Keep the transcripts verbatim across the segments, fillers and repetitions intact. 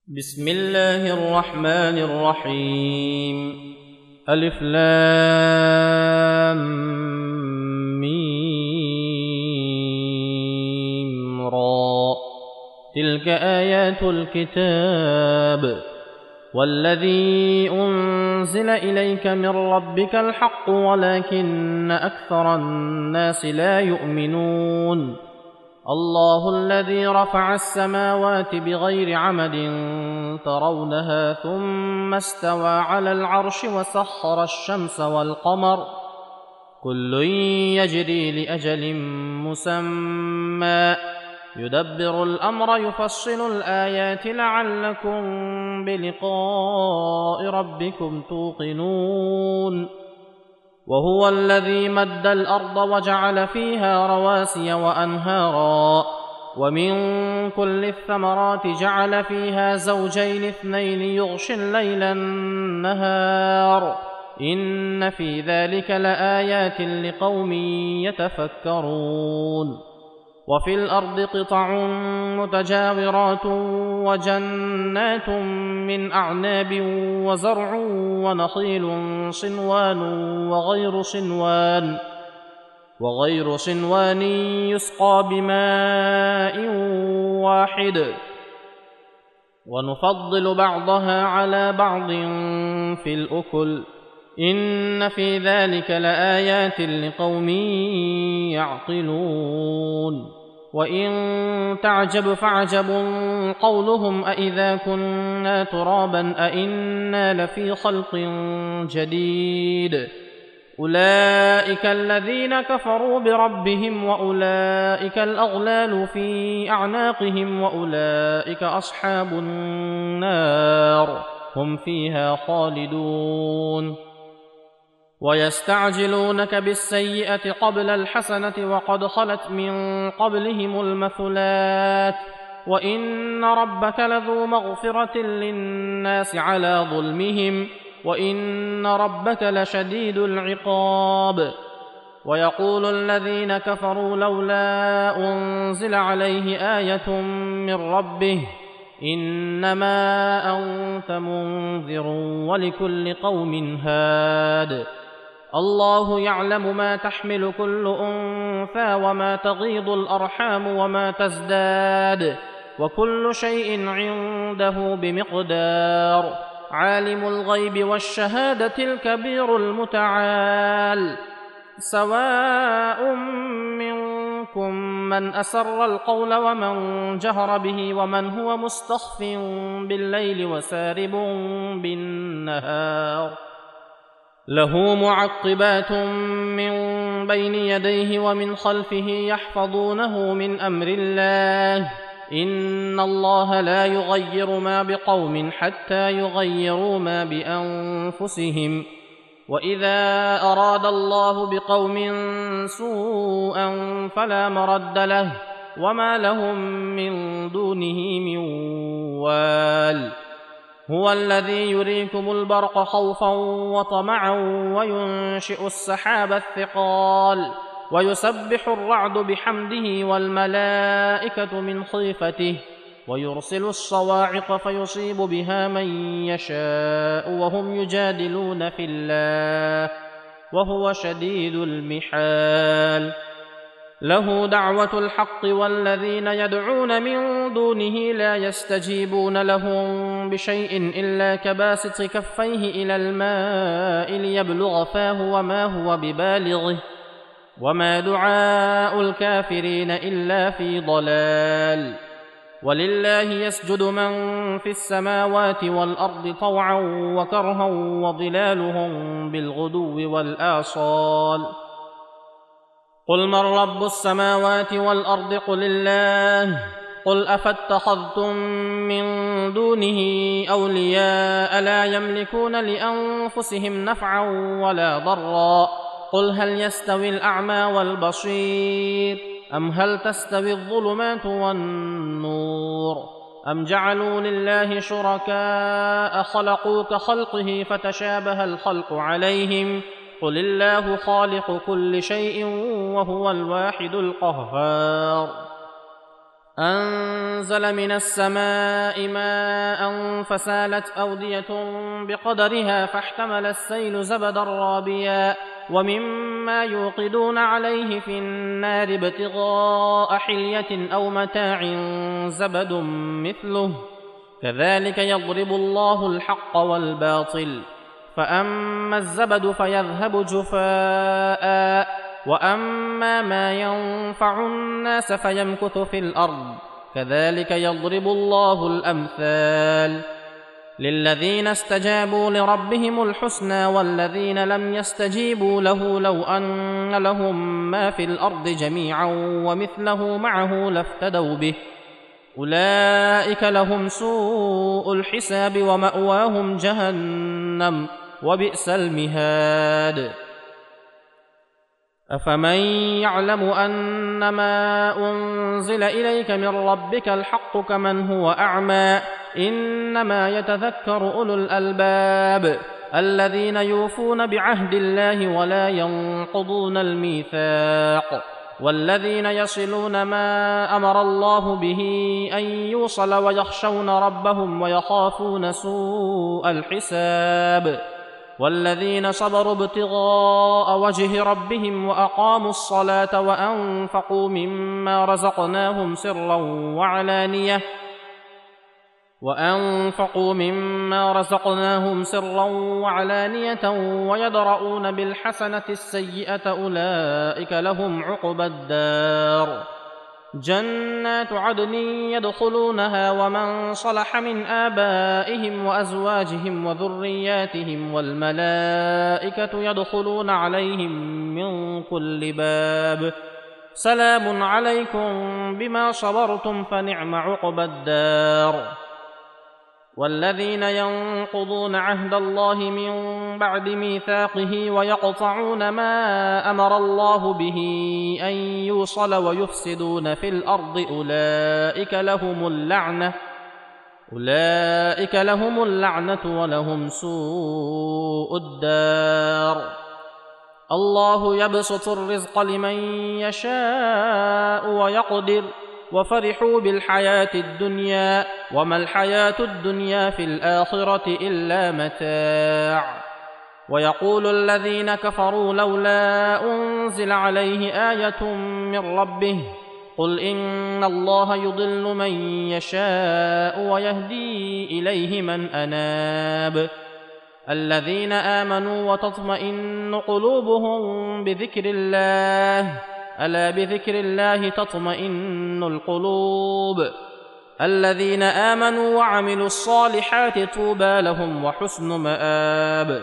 بسم الله الرحمن الرحيم. ألف لام ميم را. تلك آيات الكتاب والذي أنزل إليك من ربك الحق ولكن أكثر الناس لا يؤمنون. الله الذي رفع السماوات بغير عمد ترونها ثم استوى على العرش وسخر الشمس والقمر كل يجري لأجل مسمى يدبر الأمر يفصل الآيات لعلكم بلقاء ربكم توقنون. وهو الذي مد الأرض وجعل فيها رواسي وأنهارا ومن كل الثمرات جعل فيها زوجين اثنين يغشي الليل النهار إن في ذلك لآيات لقوم يتفكرون. وفي الأرض قطع متجاورات وجنات من أعناب وزرع ونخيل صنوان وغير صنوان وغير صنوان يسقى بماء واحد ونفضل بعضها على بعض في الأكل إن في ذلك لآيات لقوم يعقلون. وإن تعجب فعجب قولهم أإذا كنا ترابا أإنا لفي خلق جديد أولئك الذين كفروا بربهم وأولئك الأغلال في أعناقهم وأولئك أصحاب النار هم فيها خالدون. ويستعجلونك بالسيئة قبل الحسنة وقد خلت من قبلهم المثلات وإن ربك لذو مغفرة للناس على ظلمهم وإن ربك لشديد العقاب. ويقول الذين كفروا لولا أنزل عليه آية من ربه إنما أنت منذر ولكل قوم هاد. الله يعلم ما تحمل كل أنثى وما تغيض الأرحام وما تزداد وكل شيء عنده بمقدار. عالم الغيب والشهادة الكبير المتعال. سواء منكم من أسر القول ومن جهر به ومن هو مستخف بالليل وسارب بالنهار له معقبات من بين يديه ومن خلفه يحفظونه من أمر الله إن الله لا يغير ما بقوم حتى يغيروا ما بأنفسهم وإذا أراد الله بقوم سوءا فلا مرد له وما لهم من دونه من وال. هو الذي يريكم البرق خوفا وطمعا وينشئ السحاب الثقال ويسبح الرعد بحمده والملائكة من خيفته ويرسل الصواعق فيصيب بها من يشاء وهم يجادلون في الله وهو شديد المحال. له دعوة الحق والذين يدعون من دونه لا يستجيبون لهم بشيء إلا كباسط كفيه إلى الماء ليبلغ فاه وما هو ببالغه وما دعاء الكافرين إلا في ضلال. ولله يسجد من في السماوات والأرض طوعا وكرها وظلالهم بالغدو والآصال. قل من رب السماوات والأرض قل الله. قل أفاتخذتم من دونه أولياء لا يملكون لأنفسهم نفعا ولا ضرا قل هل يستوي الأعمى والبصير أم هل تستوي الظلمات والنور أم جعلوا لله شركاء خلقوا كخلقه فتشابه الخلق عليهم قل الله خالق كل شيء وهو الواحد القهار. أنزل من السماء ماء فسالت أودية بقدرها فاحتمل السيل زبدا رابيا ومما يوقدون عليه في النار ابتغاء حلية أو متاع زبد مثله كذلك يضرب الله الحق والباطل فأما الزبد فيذهب جفاء وأما ما ينفع الناس فيمكث في الأرض كذلك يضرب الله الأمثال للذين استجابوا لربهم الحسنى والذين لم يستجيبوا له لو أن لهم ما في الأرض جميعا ومثله معه لافتدوا به أولئك لهم سوء الحساب ومأواهم جهنم وبئس المهاد أفمن يعلم أنما أنزل إليك من ربك الحق كمن هو أعمى إنما يتذكر أولو الألباب الذين يوفون بعهد الله ولا ينقضون الميثاق والذين يصلون ما أمر الله به أن يوصل ويخشون ربهم ويخافون سوء الحساب والذين صبروا ابتغاء وجه ربهم وأقاموا الصلاة وأنفقوا مما رزقناهم سرا وعلانية وأنفقوا مما رزقناهم سرا وعلانية ويدرؤون بالحسنة السيئة أولئك لهم عقبى الدار جنات عدن يدخلونها ومن صلح من آبائهم وأزواجهم وذرياتهم والملائكة يدخلون عليهم من كل باب سلام عليكم بما صبرتم فنعم عقبى الدار والذين ينقضون عهد الله من بعد ميثاقه ويقطعون ما أمر الله به أن يوصل ويفسدون في الأرض أولئك لهم اللعنة أولئك لهم اللعنة ولهم سوء الدار الله يبسط الرزق لمن يشاء ويقدر وفرحوا بالحياة الدنيا وما الحياة الدنيا في الآخرة إلا متاع ويقول الذين كفروا لولا أنزل عليه آية من ربه قل إن الله يضل من يشاء ويهدي إليه من أناب الذين آمنوا وتطمئن قلوبهم بذكر الله ألا بذكر الله تطمئن القلوب الذين آمنوا وعملوا الصالحات طوبى لهم وحسن مآب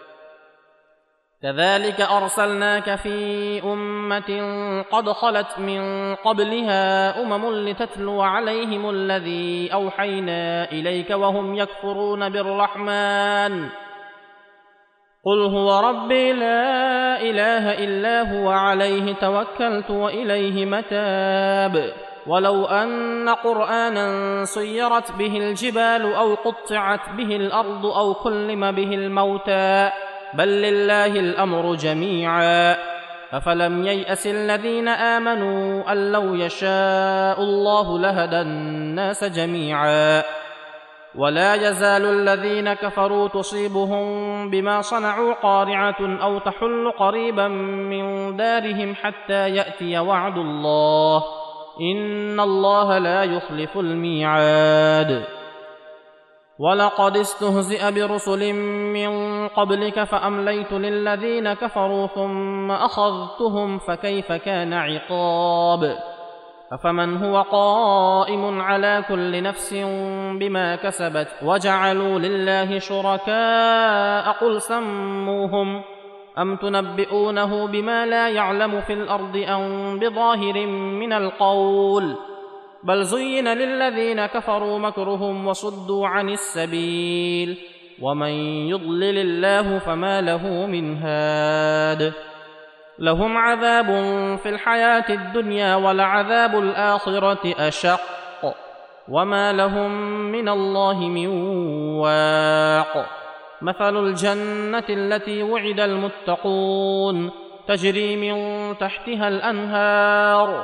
كذلك أرسلناك في أمة قد خلت من قبلها أمم لتتلو عليهم الذي أوحينا إليك وهم يكفرون بالرحمن قل هو ربي لا إله إلا هو عليه توكلت وإليه متاب ولو أن قرآنا سيرت به الجبال أو قطعت به الأرض أو كلم به الموتى بل لله الأمر جميعا أفلم ييأس الذين آمنوا أن لو يشاء الله لهدى الناس جميعا ولا يزال الذين كفروا تصيبهم بما صنعوا قارعة أو تحل قريبا من دارهم حتى يأتي وعد الله إن الله لا يخلف الميعاد ولقد استهزئ برسل من قبلك فأمليت للذين كفروا ثم أخذتهم فكيف كان عقاب أفمن هو قائم على كل نفس بما كسبت وجعلوا لله شركاء قل سموهم أم تنبئونه بما لا يعلم في الأرض أم بظاهر من القول بل زين للذين كفروا مكرهم وصدوا عن السبيل ومن يضلل الله فما له من هاد لهم عذاب في الحياة الدنيا ولعذاب الآخرة أشق وما لهم من الله من واق مثل الجنة التي وعد المتقون تجري من تحتها الأنهار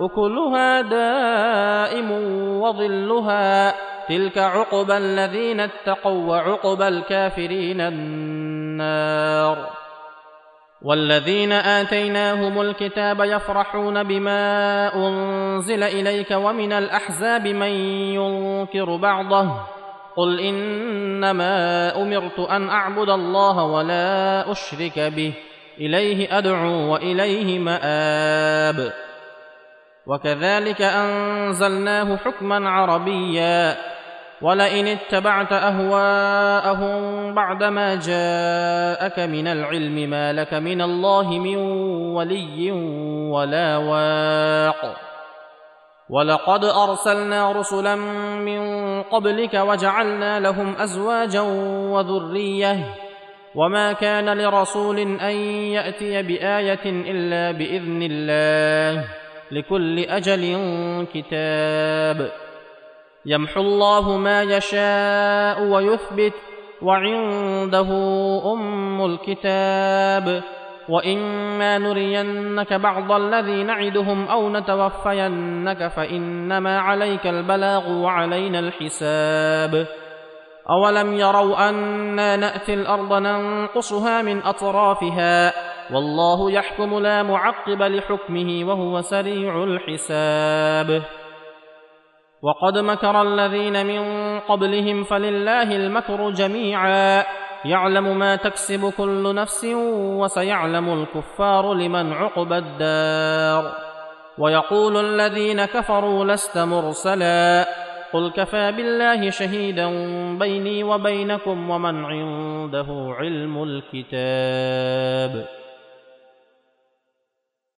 أكلها دائم وظلها تلك عقبى الذين اتقوا وعقبى الكافرين النار. والذين آتيناهم الكتاب يفرحون بما أنزل إليك ومن الأحزاب من ينكر بعضه قل إنما أمرت أن أعبد الله ولا أشرك به إليه أدعو وإليه مآب. وكذلك أنزلناه حكما عربيا ولئن اتبعت أهواءهم بعدما جاءك من العلم ما لك من الله من ولي ولا واق. ولقد أرسلنا رسلا من قبلك وجعلنا لهم أزواجا وذرية وما كان لرسول أن يأتي بآية إلا بإذن الله لكل أجل كتاب. يمحو الله ما يشاء ويثبت وعنده أم الكتاب. وإما نرينك بعض الذي نعدهم أو نتوفينك فإنما عليك البلاغ وعلينا الحساب. أولم يروا أنا نأتي الأرض ننقصها من أطرافها والله يحكم لا معقب لحكمه وهو سريع الحساب. وقد مكر الذين من قبلهم فلله المكر جميعا يعلم ما تكسب كل نفس وسيعلم الكفار لمن عقبى الدار. ويقول الذين كفروا لست مرسلا قل كفى بالله شهيدا بيني وبينكم ومن عنده علم الكتاب.